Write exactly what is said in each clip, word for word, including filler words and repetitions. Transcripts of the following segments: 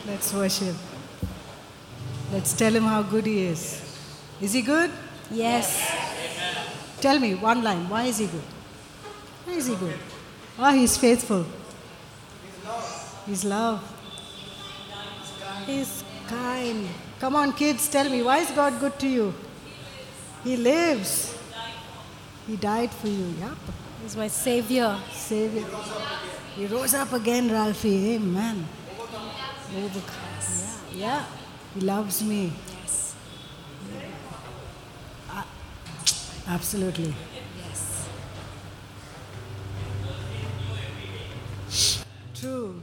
Let's worship. Let's tell him how good he is. Is he good? Yes. Tell me one line. Why is he good? Why is he good? Oh, he's faithful. He's love. He's kind. Come on, kids, tell me, why is God good to you? He lives. He died for you. Yeah. He's my Savior. Savior. He rose up again, Ralphie. Amen. Overcome. Yeah. Yeah. He loves me. Yes. Uh, absolutely. Yes. True.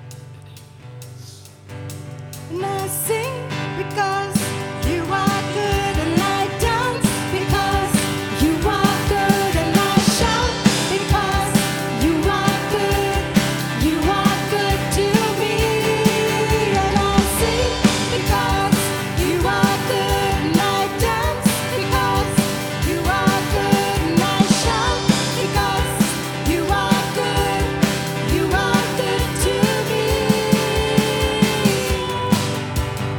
And I sing because you are good, and I dance because you are good, and I shout because you are good. You are good to me, and I sing because you are good, and I dance because you are good, and I shout because you are good. You are good to me.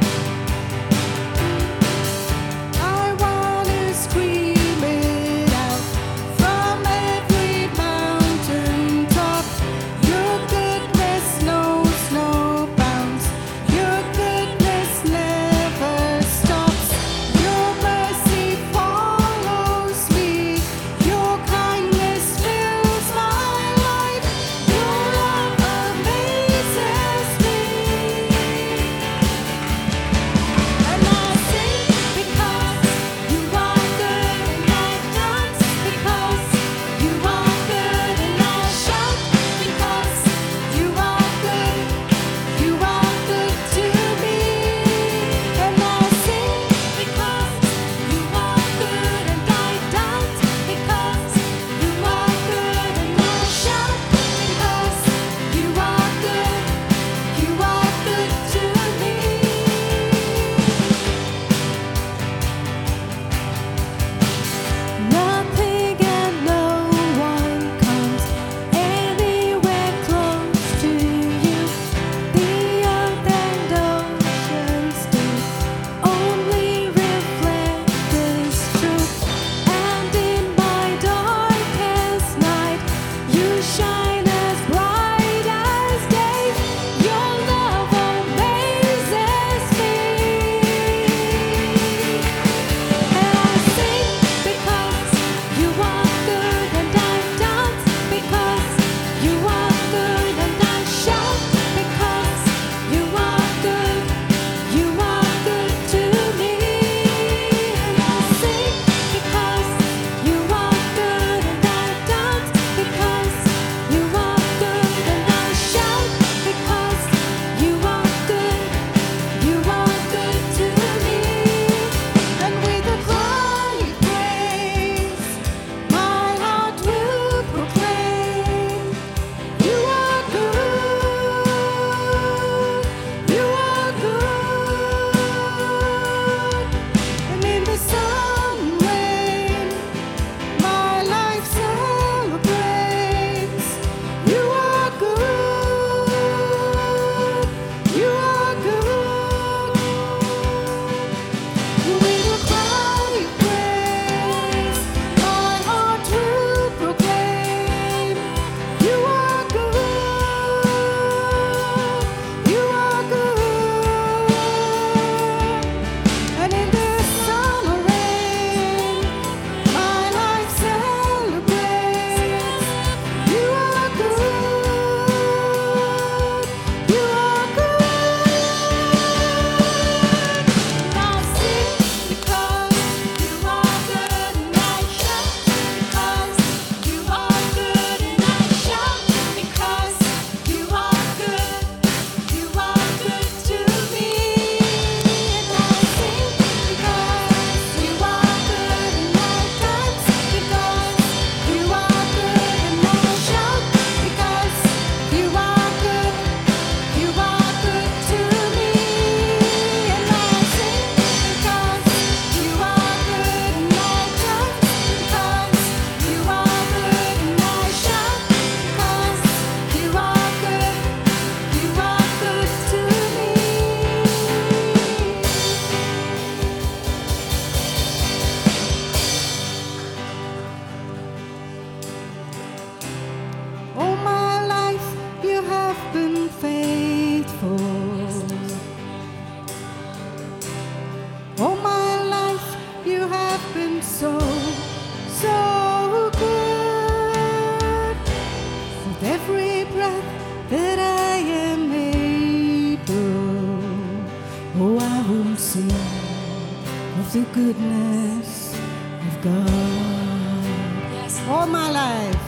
sing of the goodness of God. Yes. All my life,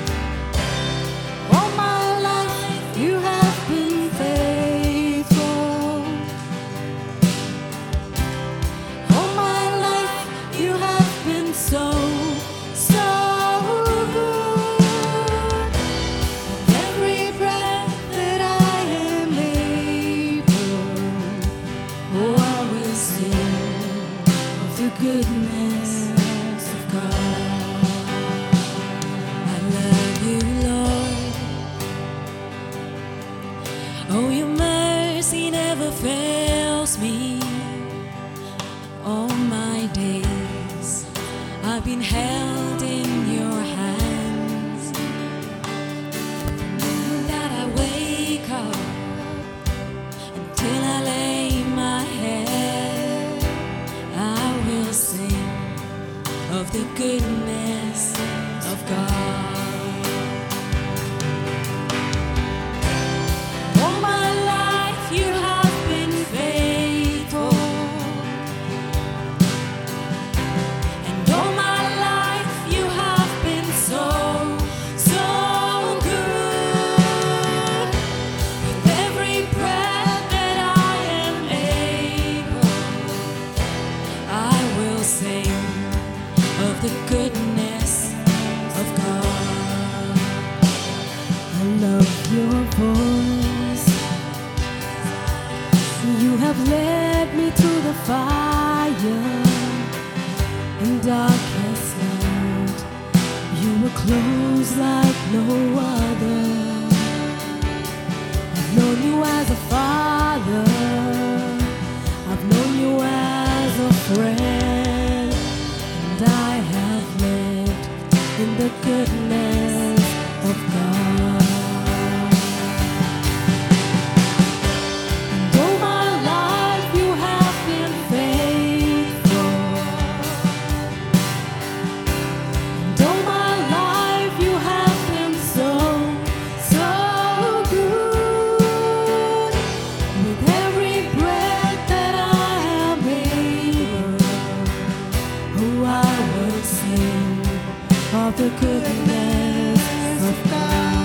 all my life, you have been faithful. All my life, you have been so, so good. Every breath that I am able, oh, I will sing of the goodness of God. I love you, Lord. Oh, your mercy never fails me. All my days I've been held in your hands. That I wake up until I lay my head, I will sing of the goodness of God. All my life you have been faithful, and all my life you have been so, so good. With every breath that I am able, I will sing of the goodness of God. I love your voice. You have led me through the fire in darkest night. You were close like no other. I've known you as a father. I've known you as a friend. And I have lived in the goodness of God. And all my life you have been faithful. And all my life you have been so, so good. With every breath that I am able, oh, I will sing of the goodness of God.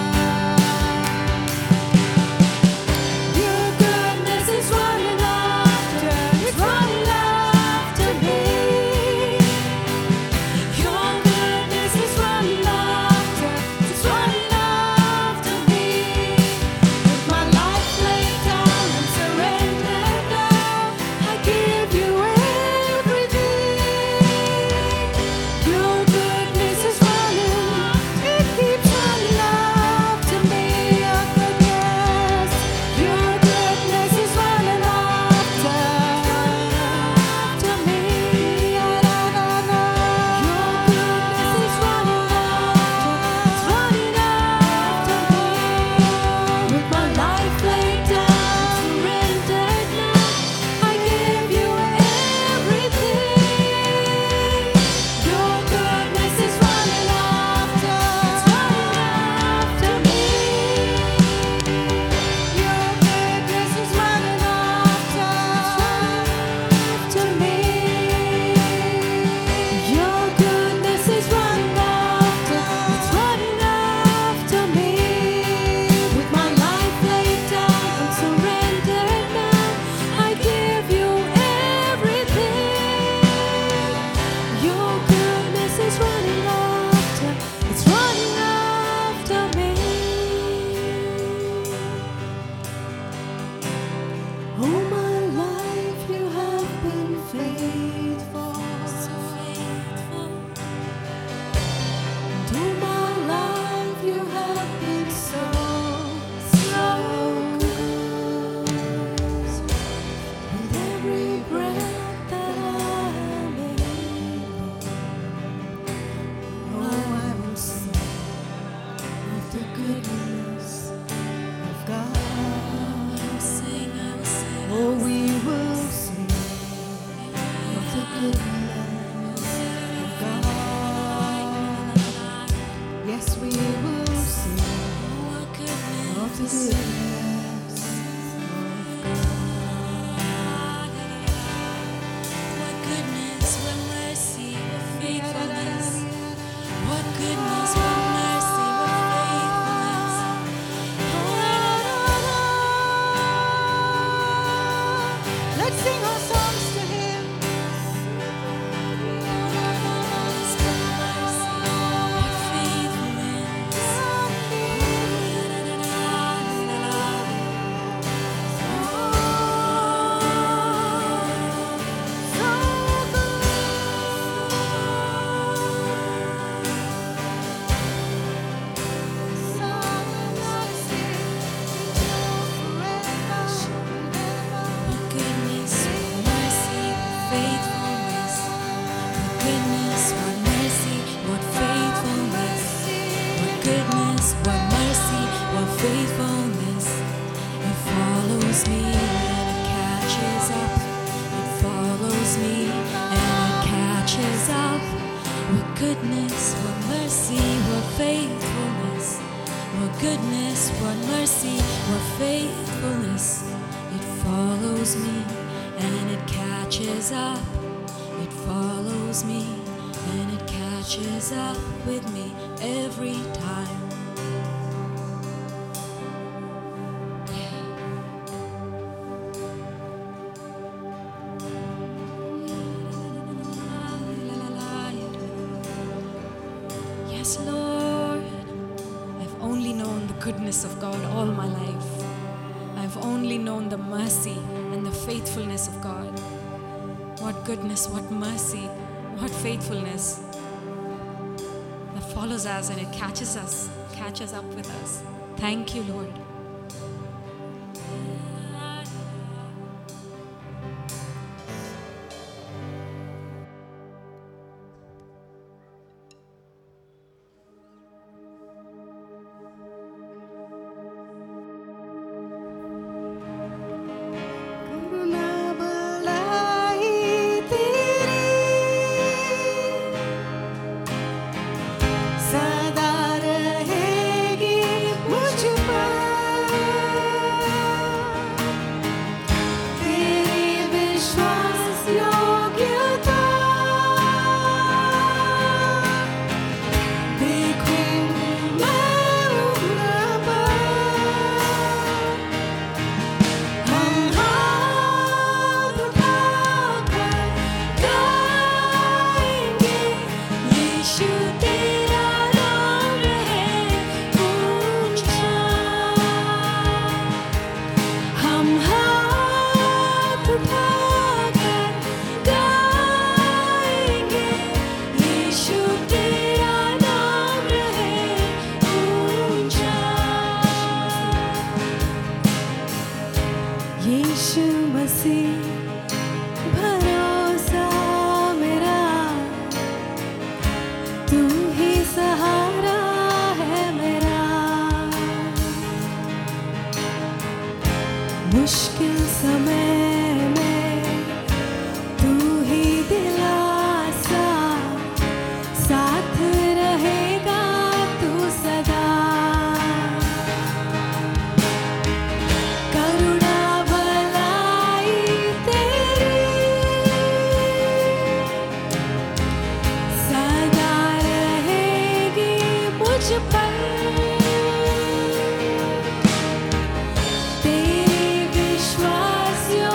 Your goodness is running after, it's running after me. Your goodness is running after, it's running after me. With my life laid down and surrendered now, I give you everything. Your goodness is running Sing our songs to Him. Goodness, what mercy, what faithfulness. What goodness, what mercy, what faithfulness. It follows me and it catches up. It follows me and it catches up with me every time. Yes, Lord, I've only known the goodness of God all my life. I've only known the mercy and the faithfulness of God. What goodness, what mercy, what faithfulness that follows us and it catches us, catches up with us. Thank you, Lord. यीशु मसीह भरोसा मेरा, तू ही सहारा है मेरा। मुश्किल समय में तू ही दिलासा, साथ रहेगा तू सदा। तेरे विश्वास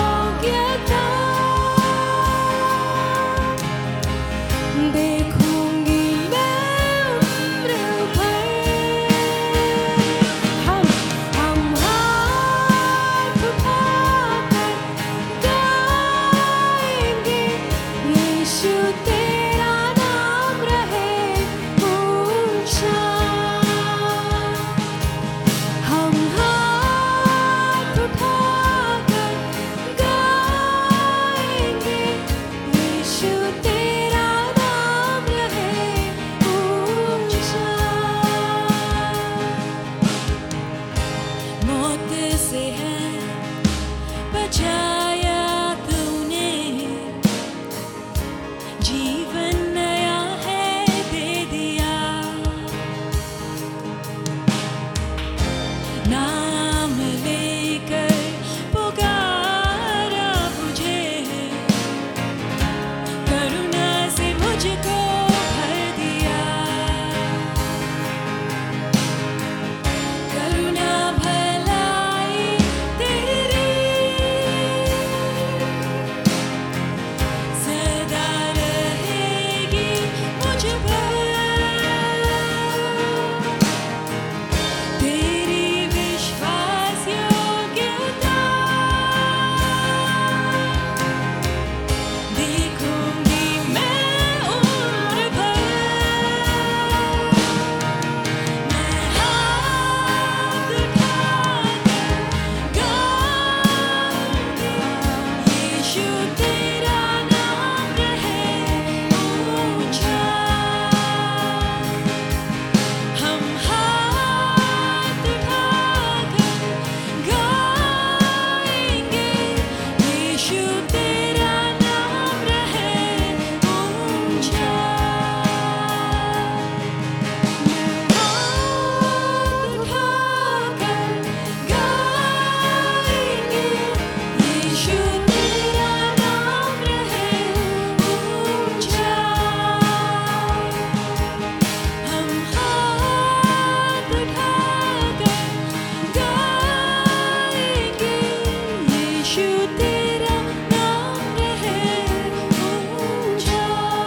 यीशु तेरा नाम रहे ऊंचा।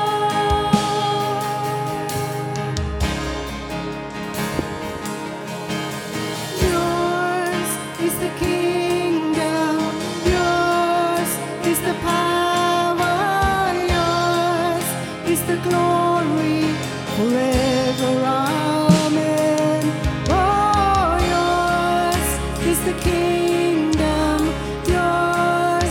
Yours is the kingdom, yours is the power, yours is the glory forever. Amen. Oh, yours is the kingdom, yours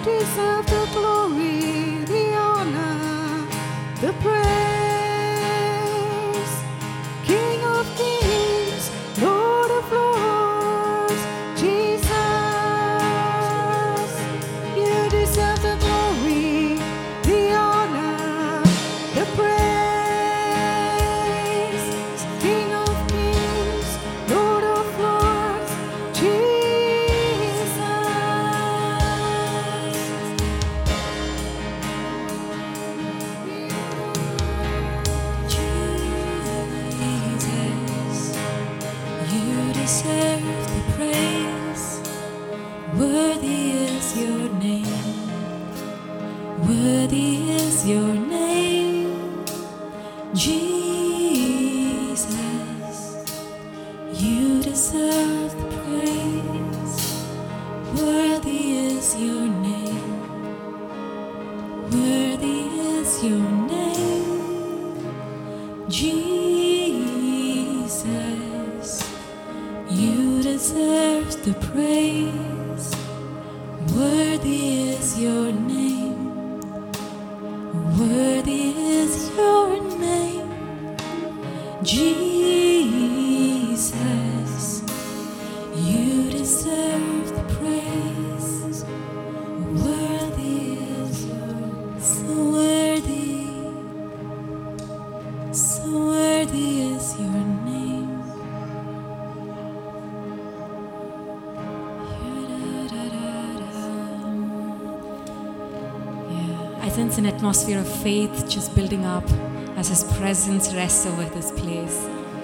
deserve the glory, the honor, the praise. King of kings, Lord of lords, Jesus. You deserve the glory, the honor, the praise. King of kings, Lord of lords, Jesus. Jesus, you deserve the praise. Worthy is your name. Worthy is your name, Jesus. You deserve the praise. Worthy is your name. Worthy is your name, Jesus. You deserve the praise. Worthy is your name. Worthy is your name, Jesus. You deserve the praise. Worthy is your, so worthy, so worthy is your name. Yeah, I sense an atmosphere of faith just building up as His presence rests over this place.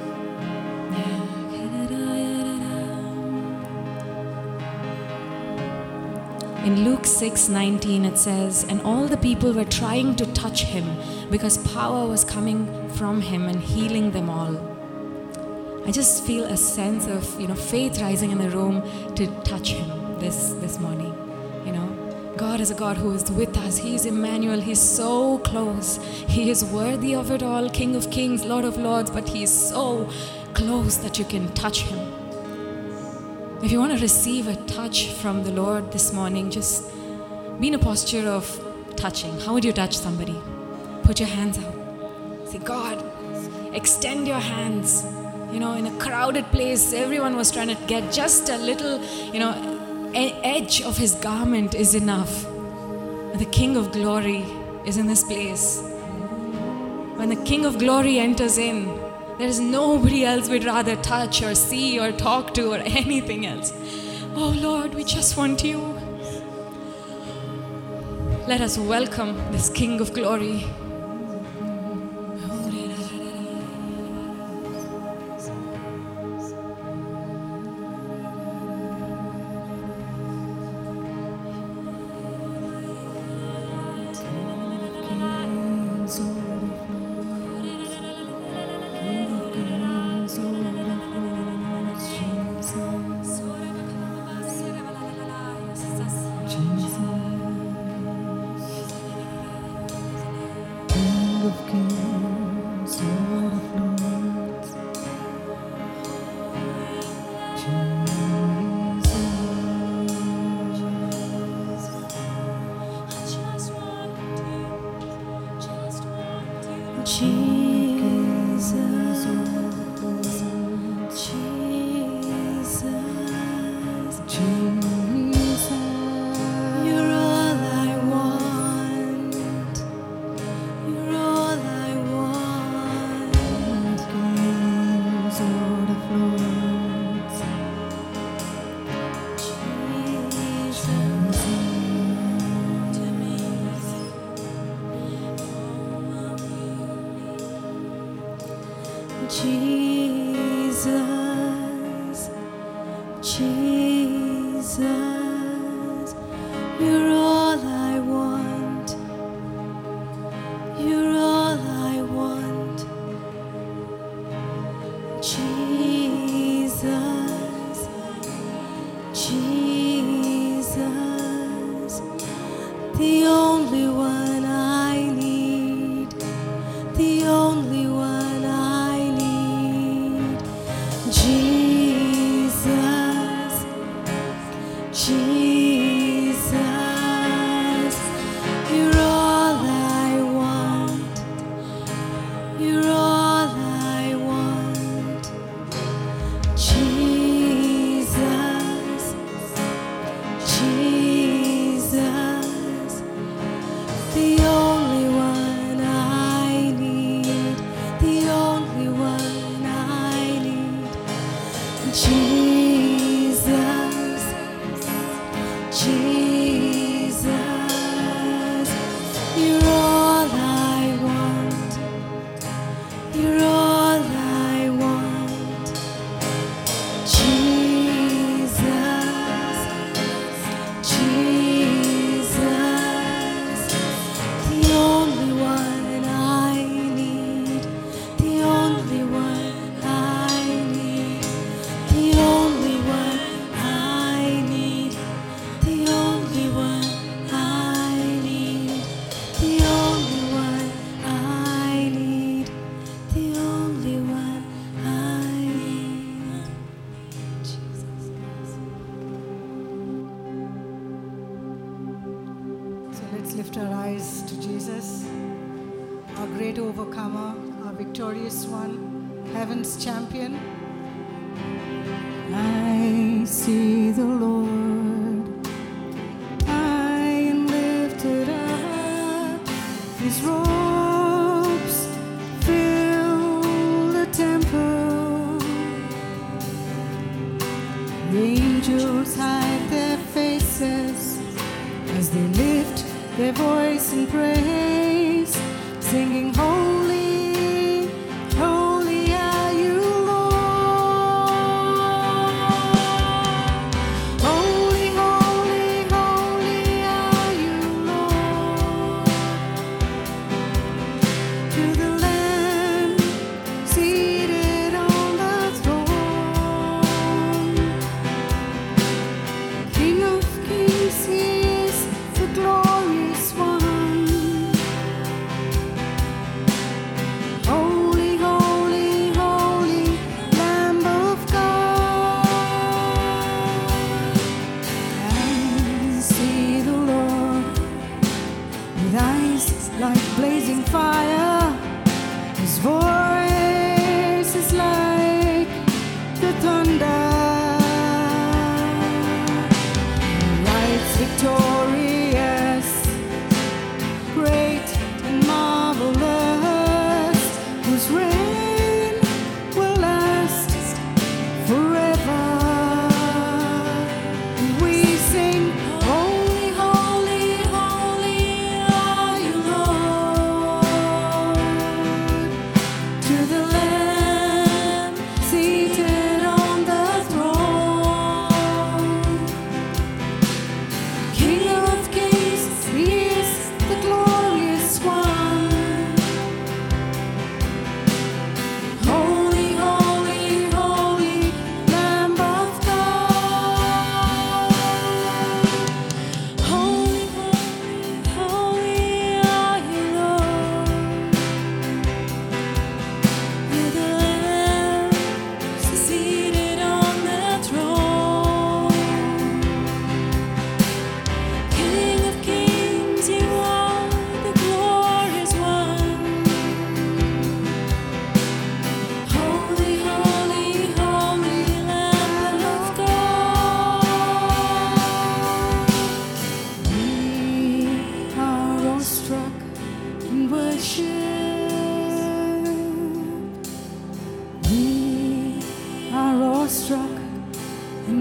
In Luke six nineteen it says, and all the people were trying to touch Him because power was coming from Him and healing them all. I just feel a sense of, you know, faith rising in the room to touch Him this, this morning. You know, God is a God who is with us. He is Emmanuel. He's so close. He is worthy of it all, King of kings, Lord of lords, but He is so close that you can touch Him. If you want to receive a touch from the Lord this morning, just be in a posture of touching. How would you touch somebody? Put your hands out. Say, God, extend your hands. You know, in a crowded place, everyone was trying to get just a little, you know, e- edge of His garment is enough. But the King of glory is in this place. When the King of glory enters in, there is nobody else we'd rather touch or see or talk to or anything else. Oh Lord, we just want You. Let us welcome this King of glory. Jesus, Jesus, You're all I want. You're all I want. Jesus, Jesus, the only one I need, the only one I need. Jesus, Jesus, Let's lift our eyes to Jesus, our great overcomer, our victorious one, heaven's champion. I see the Lord, high and lifted up. His robes fill the temple. The angels hide their faces as they lift their voice in praise, singing, Holy, holy are you, Lord. Holy, holy, holy are you, Lord. To the Lamb seated on the throne, King of kings, he is the glorious one. Holy, holy, holy Lamb of God. And see the Lord with eyes like blazing fire. His voice is like the thunder. He rides victorious, great and marvelous, whose reign will last forever. And we sing, Holy, holy, holy are you, Lord. To the Lamb seated on the throne, King of kings, he is the glorious one. Holy, holy, holy Lamb of God. Holy, holy, holy are you, Lord. You're the Lamb seated on the throne. King of kings, you are the glorious one. Holy, holy, holy Lamb of God. We are awestruck in worship. We are awestruck in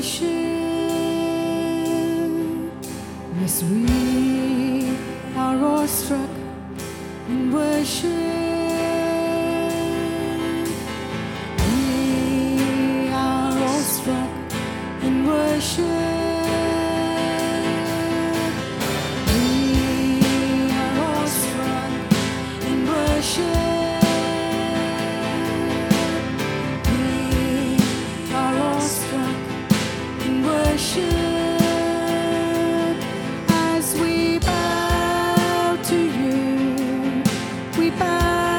worship. Yes, we are awestruck in worship. We are awestruck in worship. We are awestruck in worship. We are awestruck in worship. As we bow to you, we bow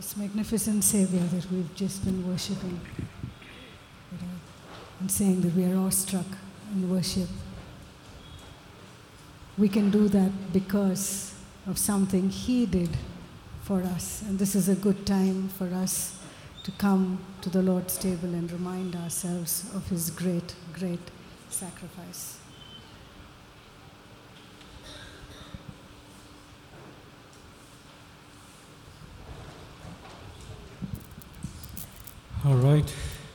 this magnificent Savior that we've just been worshiping, you know, and saying that we are awestruck in worship. We can do that because of something He did for us. And this is a good time for us to come to the Lord's table and remind ourselves of His great, great sacrifice. All right.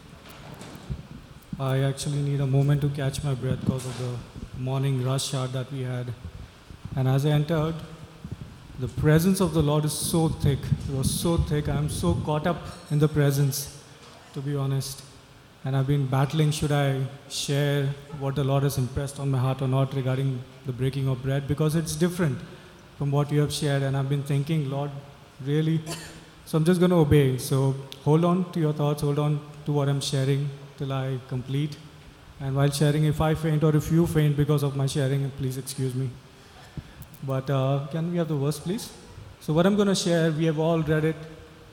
I actually need a moment to catch my breath because of the morning rush hour that we had. And as I entered, the presence of the Lord is so thick. It was so thick. I'm so caught up in the presence, to be honest. And I've been battling, should I share what the Lord has impressed on my heart or not regarding the breaking of bread, because it's different from what you have shared. And I've been thinking, Lord, really? So I'm just going to obey. So hold on to your thoughts, hold on to what I'm sharing till I complete. And while sharing, if I faint or if you faint because of my sharing, please excuse me. But uh, can we have the verse, please? So what I'm going to share, we have all read it.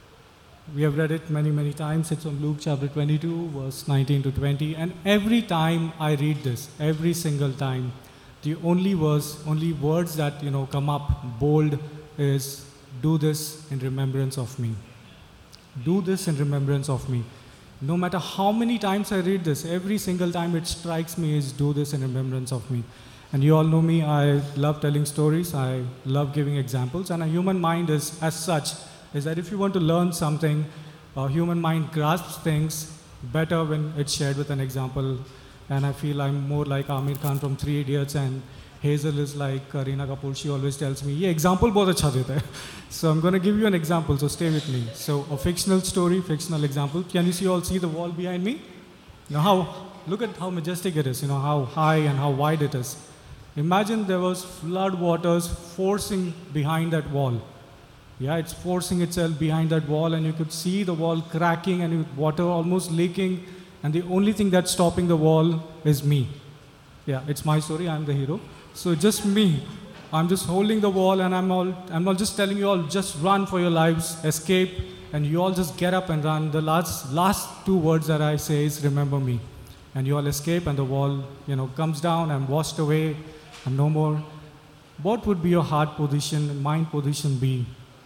We have read it many, many times. It's from Luke chapter twenty-two, verse nineteen to twenty. And every time I read this, every single time, the only verse, only words that, you know, come up bold is, do this in remembrance of me. Do this in remembrance of me. No matter how many times I read this, every single time it strikes me is, do this in remembrance of me. And you all know me, I love telling stories, I love giving examples, and a human mind is, as such, is that if you want to learn something, a human mind grasps things better when it's shared with an example. And I feel I'm more like Amir Khan from Three Idiots, and Hazel is like Kareena Kapoor. She always tells me, "Ye example bahut acha deta hai." So I'm going to give you an example, so stay with me. So a fictional story, fictional example. Can you see all see the wall behind me? Now how, look at how majestic it is, you know, how high and how wide it is. Imagine there was flood waters forcing behind that wall. Yeah, it's forcing itself behind that wall, and you could see the wall cracking and water almost leaking, and the only thing that's stopping the wall is me. Yeah, it's my story, I'm the hero. So just me. I'm just holding the wall, and I'm all I'm not just telling you all, just run for your lives, escape, and you all just get up and run. The last last two words that I say is, remember me. And you all escape, and the wall, you know, comes down and washed away, and no more. What would be your heart position, mind position be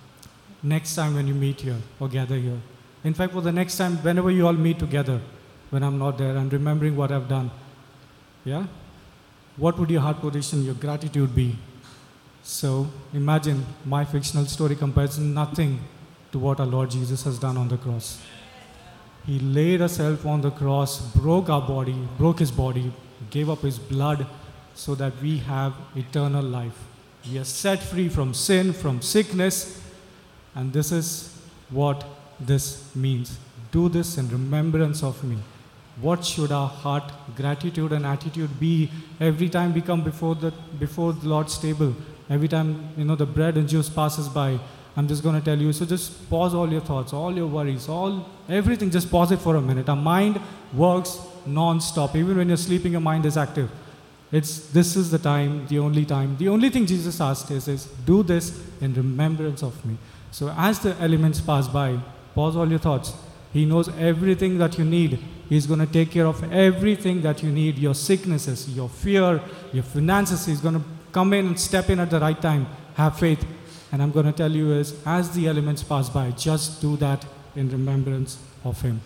next time when you meet here or gather here? In fact, for the next time, whenever you all meet together, when I'm not there, and remembering what I've done. Yeah? What would your heart position, your gratitude be? So imagine my fictional story compares nothing to what our Lord Jesus has done on the cross. He laid himself on the cross, broke our body, broke his body, gave up his blood so that we have eternal life. We are set free from sin, from sickness, and this is what this means. Do this in remembrance of me. What should our heart, gratitude and attitude be every time we come before the before the Lord's table? Every time, you know, the bread and juice passes by, I'm just going to tell you, so just pause all your thoughts, all your worries, all everything, just pause it for a minute. Our mind works non-stop. Even when you're sleeping, your mind is active. It's this is the time, the only time. The only thing Jesus asked is, is do this in remembrance of me. So as the elements pass by, pause all your thoughts. He knows everything that you need. He's going to take care of everything that you need. Your sicknesses, your fear, your finances. He's going to come in and step in at the right time. Have faith. And I'm going to tell you is, as the elements pass by, just do that in remembrance of him.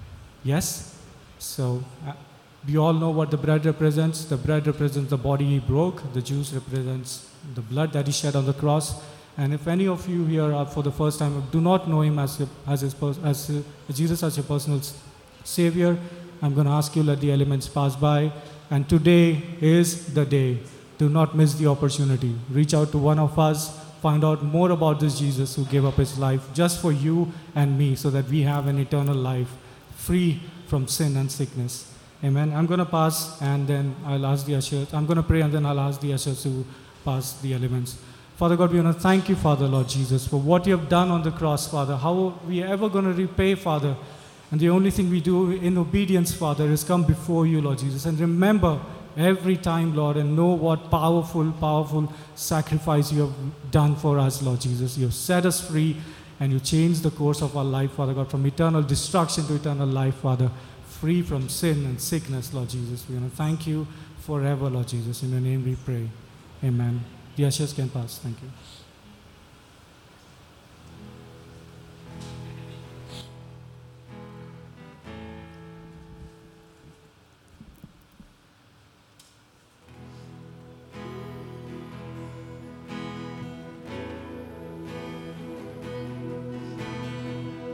Yes? So uh, we all know what the bread represents. The bread represents the body he broke. The juice represents the blood that he shed on the cross. And if any of you here are for the first time, do not know him as, your, as, his, as uh, Jesus as your personal Savior, I'm going to ask you, let the elements pass by. And today is the day. Do not miss the opportunity. Reach out to one of us. Find out more about this Jesus who gave up his life just for you and me, so that we have an eternal life free from sin and sickness. Amen. I'm going to pass, and then I'll ask the ushers. I'm going to pray, and then I'll ask the ushers to pass the elements. Father God, we want to thank you, Father, Lord Jesus, for what you have done on the cross, Father. How are we ever going to repay, Father? And the only thing we do in obedience, Father, is come before you, Lord Jesus, and remember every time, Lord, and know what powerful, powerful sacrifice you have done for us, Lord Jesus. You have set us free. and you change the course of our life, Father God, from eternal destruction to eternal life, Father, free from sin and sickness, Lord Jesus. We want to thank you forever, Lord Jesus. In your name we pray. Amen. The ushers can pass. Thank you.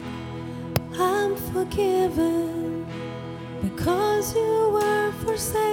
I'm forgiven because you were forsaken.